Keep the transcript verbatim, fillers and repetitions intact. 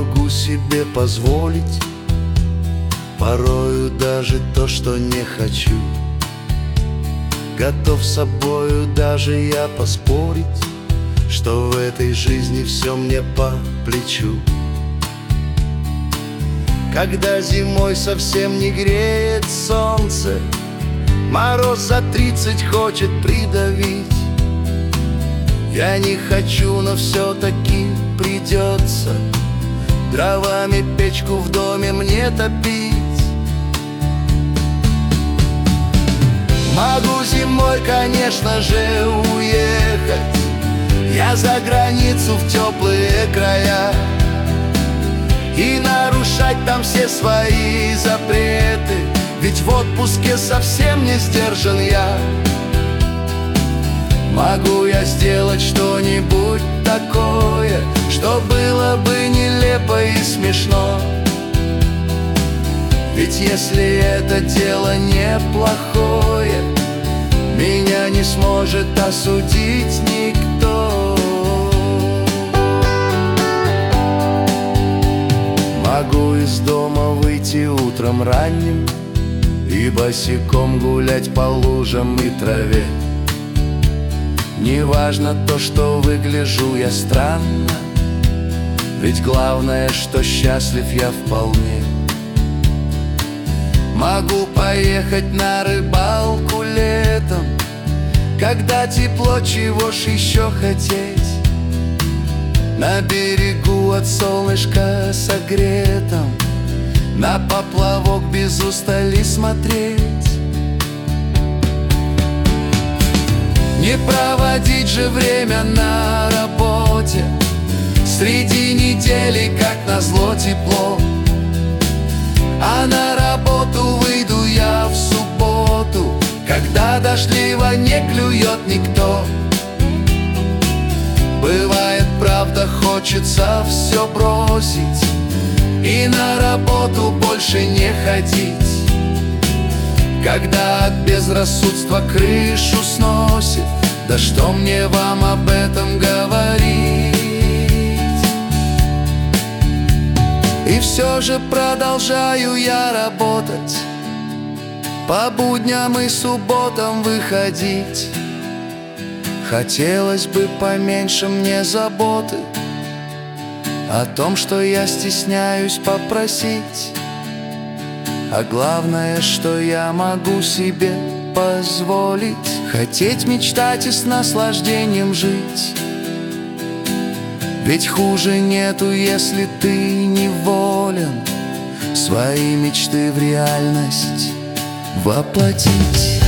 могу себе позволить порою даже то, что не хочу. Готов с собою даже я поспорить, что в этой жизни все мне по плечу. Когда зимой совсем не греет солнце, мороз за тридцать хочет придавить, я не хочу, но все-таки придется дровами печку в доме мне топить. Могу зимой, конечно же, уехать я за границу в теплые края и нарушать там все свои запреты, ведь в отпуске совсем не сдержан я. Могу я сделать что-нибудь такое, что было бы нелепо и смешно, ведь если это дело неплохое, меня не сможет осудить никто. Могу из дома выйти утром ранним и босиком гулять по лужам и траве. Неважно то, что выгляжу я странно, ведь главное, что счастлив я вполне. Могу поехать на рыбалку летом, когда тепло, чего ж еще хотеть? На берегу от солнышка согретом, на поплавок без устали смотреть. Не проводить же время на работе, среди недели, как назло, тепло. А на работу выйду я в субботу, когда дождливо не клюет никто. Бывает, правда, хочется все бросить и на работу больше не ходить, когда от безрассудства крышу сносит. Да что мне вам об этом говорить? И все же продолжаю я работать, по будням и субботам выходить. Хотелось бы поменьше мне заботы о том, что я стесняюсь попросить. А главное, что я могу себе позволить хотеть, мечтать и с наслаждением жить. Ведь хуже нету, если ты неволен свои мечты в реальность воплотить.